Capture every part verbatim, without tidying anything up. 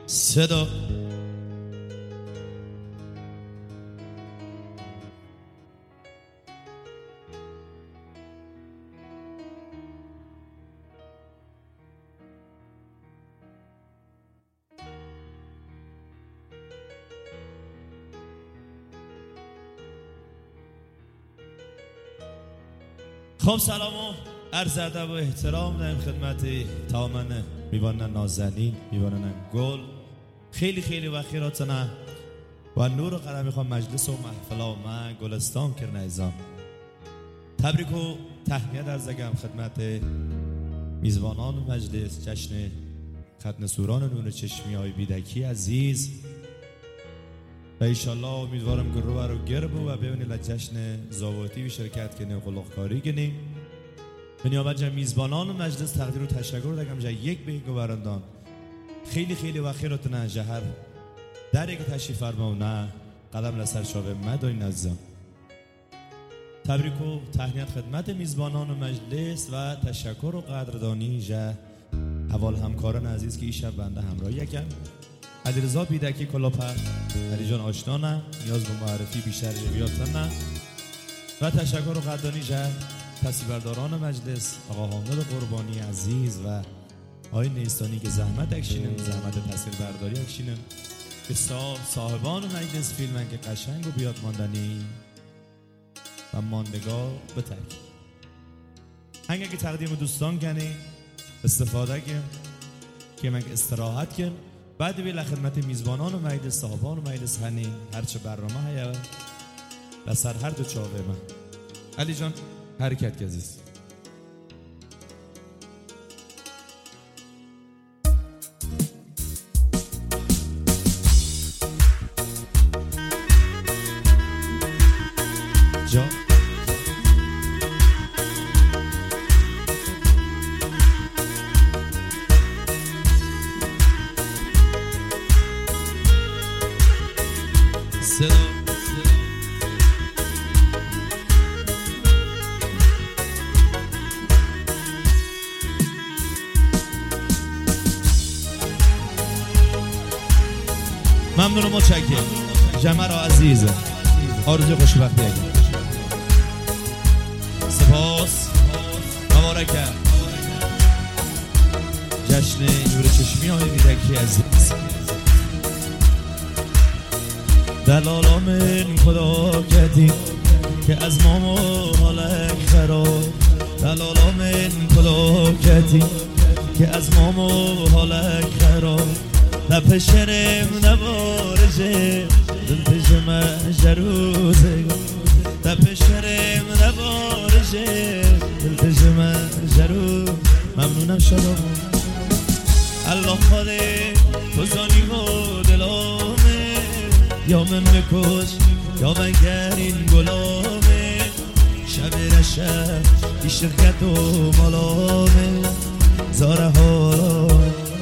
صدا خب سلام و عرض ادب و احترام داریم خدمت تمام میوانان نازنین، میوانان گل. خیلی خیلی وخیراتنا و نور و قرم میخوام مجلس و محفل و من گلستان کرن ایزان. تبریک و تهنیت عرض گم خدمت میزبانان مجلس جشن ختن سوران نون چشمی های بیدکی عزیز و ایشالله امیدوارم که رو برو گرب و ببینید لجشن زاواتی به شرکت کنیم خلقکاری کنیم. به نیابت جمع میزبانان و مجلس تقدیر و تشکر دارم جا یک به یک گوارندان خیلی خیلی وخیراتونه جهر در یک تشریف فرمونه قدم لسر شاوه مدای نزدم. تبریک و تهنیت خدمت میزبانان و مجلس و تشکر و قدردانی جا اول همکاران عزیز که این شب بنده همراهی یکم علیرضا بیدکی کلاپر علی جان آشنانه نیاز به معرفی بیشتر جویاتنه و تشکر و قدردانی جا تصویربرداران مجلس آقا حامد قربانی عزیز و آقای نیستانی که زحمت اکشینن زحمت تصویربرداری اکشینن که صاحبان مجلس فیلمن که قشنگ و بیاد ماندنی و ماندگار بترک هنگه که تقدیم دوستان کنی استفاده کن که من استراحت کن بعد بیل خدمت میزبانان و مجلس صاحبان و مجلس هنی هرچه برنامه هیا و سر هر دو چاوه من علی جان حرکت عزیز. جا صدا ممنون و متشکرم جمع را عزیز آرزوی خوشبختی اگه سپاس مبارکه جشن نور چشمی های بیدکی عزیز دلالا من خدا کردی که از مام و حالک خراب دلالا من خدا کردی که از مام و حالک خراب نپشرم نبارجه دل پشم جروزه نپشرم نبارجه دل پشم جروز ممنونم شدم الله خاله تو زانی و دلامه یا من بکش یا من گرین گلامه شب رشب ای شرکت و مالامه زاره ها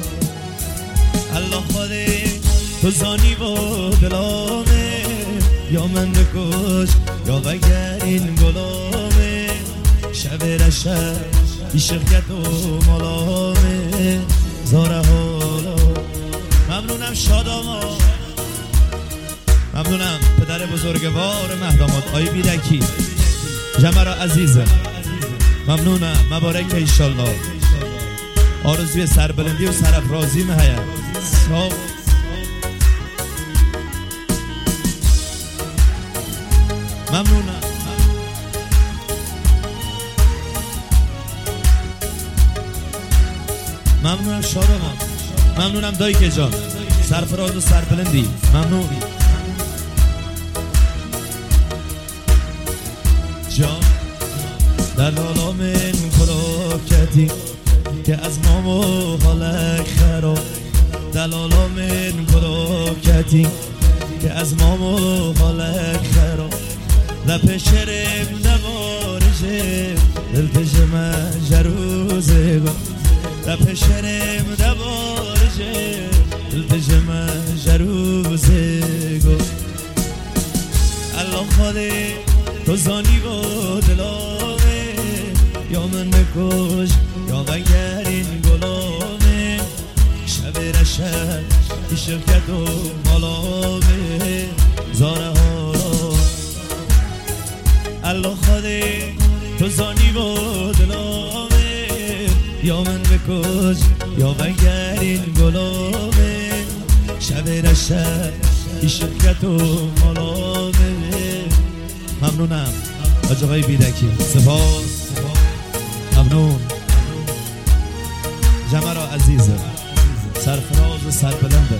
الله خاله تو زانی و دلامه یا من بکش یا بگرین گلامه شب رشب ای شرکت و مالامه زاره حالا ممنونم شاداما ممنونم پدر بزرگوار مهداماد آی بیدکی جمع را عزیزه ممنونم مبارک ایشالله آرزوی سربلندی و سرافرازی مهیا صاحب ممنونم ممنونم شادمان ممنونم دایک جان سرفراز و سربلندی ممنون جان دلالا من خدا کردی که از مام و حالک خراب دلالا من خدا کردی که از مام و حالک خراب نپشرم نبارجه دل پشم جروزه نپشرم نبارجه دل پشم جروزه الله خاله تو زانی و دلامه یا من بکش یا بگرین گلامه شب رشب ای شرکت و مالامه زاره ها الله خاله تو زانی و دلامه یا من بکش یا بگرین گلامه شب رشب ای شرکت و مالامه ممنونم حاج آقای بیدکی سپاس ممنون جمرا عزیزه سرفراز و سربلنده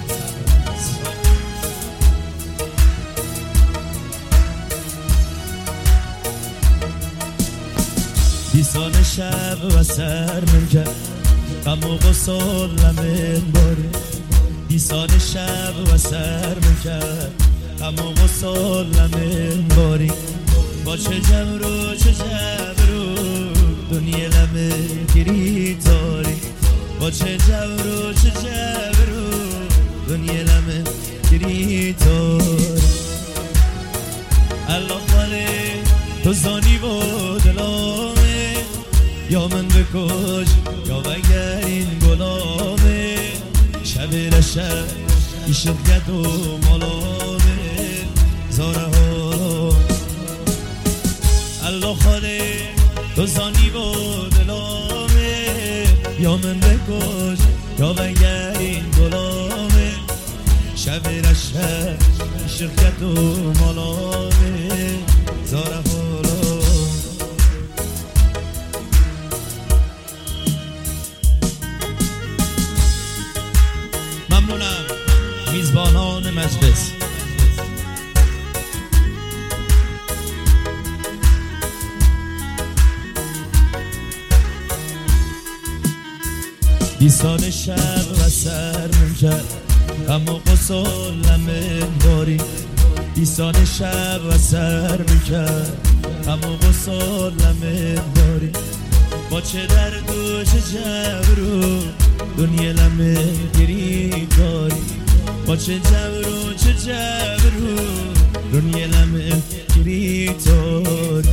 بیسان شب و سر من کرد غم و غصال لمن باری بیسان شب و سر من کرد غم و غصال لمن باری با چه جبر و چه جبر و دنیا لمه گیری تاری با چه جبر و چه جبر و دنیا لمه گیری تاری الله خاله تو زانی و دلامه یا من بکش یا بگرین گلامه شب رشب ای شرکت و مالامه زاره ها الله خاله تو زانی و دلامه یا من بکش یا بگرین گلامه شب رشب ای شرکت و مالامه زاره ها ممنونم میزبانان مجلس بیسان شب و سر من کرد غم و غصال لمن باری بیسان شب و سر من کرد غم و غصال لمن باری با چه درد و چه جبر و دنیا لمه گیری داری با چه جبر و چه جبر و دنیا لمه گیری داری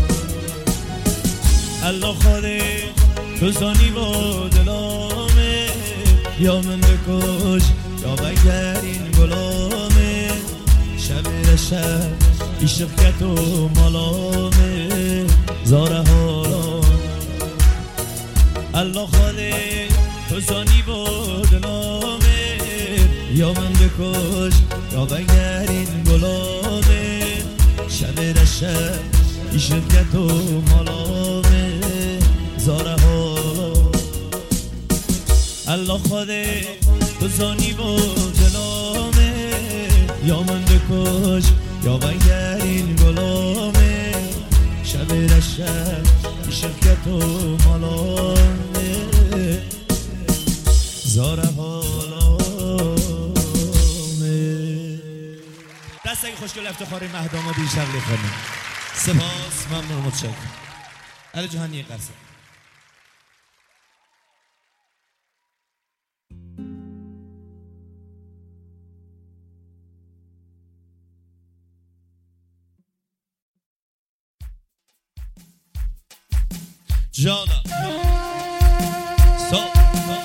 الله خاله تو زانی و دلامه یا من بکش یا بگرین گلامه شب رشب ای شرکت و مالامه زاره ها الله خاله تو زانی و دلامه یا من بکش یا بگرین گلامه شب رشب ای شرکت و مالامه زاره ها الله خاله تو زانی و دلامه یا من بکش یا بگرین گلامه شب رشب ای شرکت و مالامه زاره حالامه دست اگه خوشگل افتخاری مهدامو دیشب لیخونیم سپاس ممنون متشکرم علی جهانی قرصه جانا سو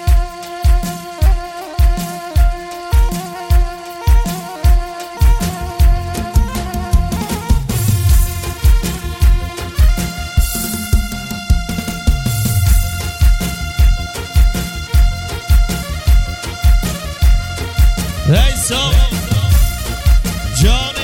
Hey, so Johnny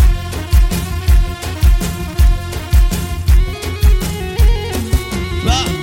Wow.